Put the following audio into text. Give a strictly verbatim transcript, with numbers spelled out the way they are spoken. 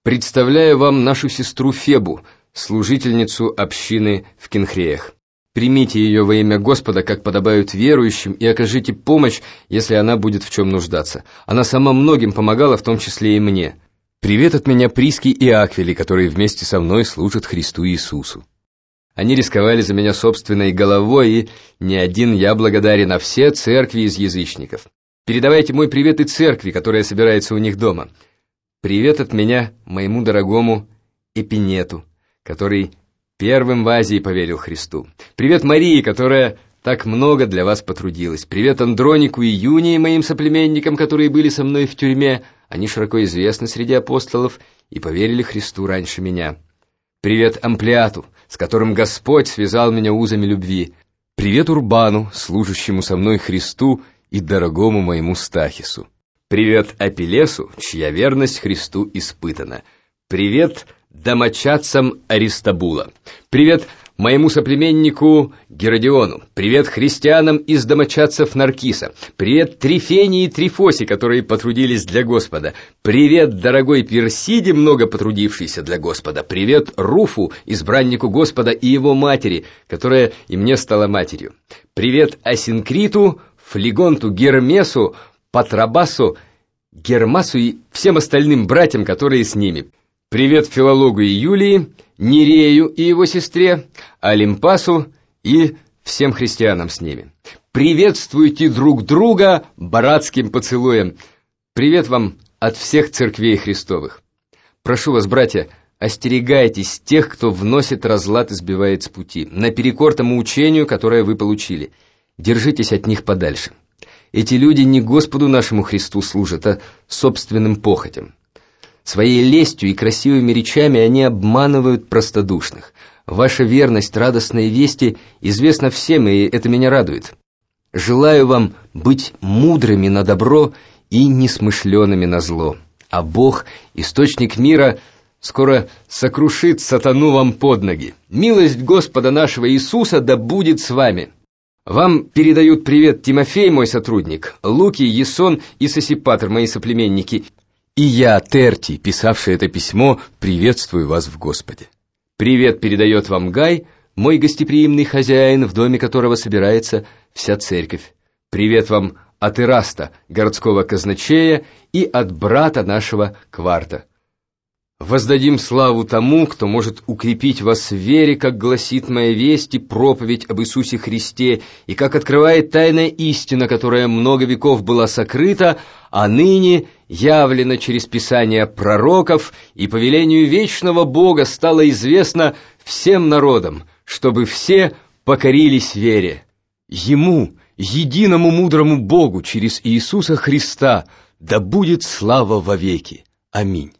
Представляю вам нашу сестру Фебу, служительницу общины в Кенхреях. Примите ее во имя Господа, как подобают верующим, и окажите помощь, если она будет в чем нуждаться. Она сама многим помогала, в том числе и мне. Привет от меня Приске и Аквиле, которые вместе со мной служат Христу Иисусу. Они рисковали за меня собственной головой, и не один я благодарен, а все церкви из язычников. Передавайте мой привет и церкви, которая собирается у них дома. Привет от меня моему дорогому Эпинету, который первым в Азии поверил Христу. Привет Марии, которая так много для вас потрудилась. Привет Андронику и Юнии, моим соплеменникам, которые были со мной в тюрьме. Они широко известны среди апостолов и поверили Христу раньше меня. Привет Амплиату, с которым Господь связал меня узами любви. Привет Урбану, служащему со мной Христу и дорогому моему Стахису. Привет Апеллесу, чья верность Христу испытана. Привет домочадцам Аристабула. Привет моему соплеменнику Геродиону. Привет христианам из домочадцев Наркиса. Привет Трифении и Трифосе, которые потрудились для Господа. Привет дорогой Персиде, много потрудившейся для Господа. Привет Руфу, избраннику Господа, и его матери, которая и мне стала матерью. Привет Асинкриту, Флегонту, Гермесу, Патрабасу, Гермасу и всем остальным братьям, которые с ними. Привет Филологу и Юлии, Нерею и его сестре, Олимпасу и всем христианам с ними. Приветствуйте друг друга братским поцелуем. Привет вам от всех церквей Христовых. Прошу вас, братья, остерегайтесь тех, кто вносит разлад и сбивает с пути, наперекор тому учению, которое вы получили. Держитесь от них подальше. Эти люди не Господу нашему Христу служат, а собственным похотям. Своей лестью и красивыми речами они обманывают простодушных. Ваша верность радостной вести известна всем, и это меня радует. Желаю вам быть мудрыми на добро и несмышленными на зло. А Бог, источник мира, скоро сокрушит сатану вам под ноги. Милость Господа нашего Иисуса да будет с вами. Вам передают привет Тимофей, мой сотрудник, Луки, Ясон и Сосипатр, мои соплеменники, и я, Терти, писавший это письмо, приветствую вас в Господе. Привет передает вам Гай, мой гостеприимный хозяин, в доме которого собирается вся церковь. Привет вам от Ираста, городского казначея, и от брата нашего Кварта. Воздадим славу тому, кто может укрепить вас в вере, как гласит моя весть и проповедь об Иисусе Христе, и как открывает тайная истина, которая много веков была сокрыта, а ныне явлена через Писания пророков, и по велению вечного Бога стало известно всем народам, чтобы все покорились вере. Ему, единому мудрому Богу, через Иисуса Христа, да будет слава вовеки. Аминь.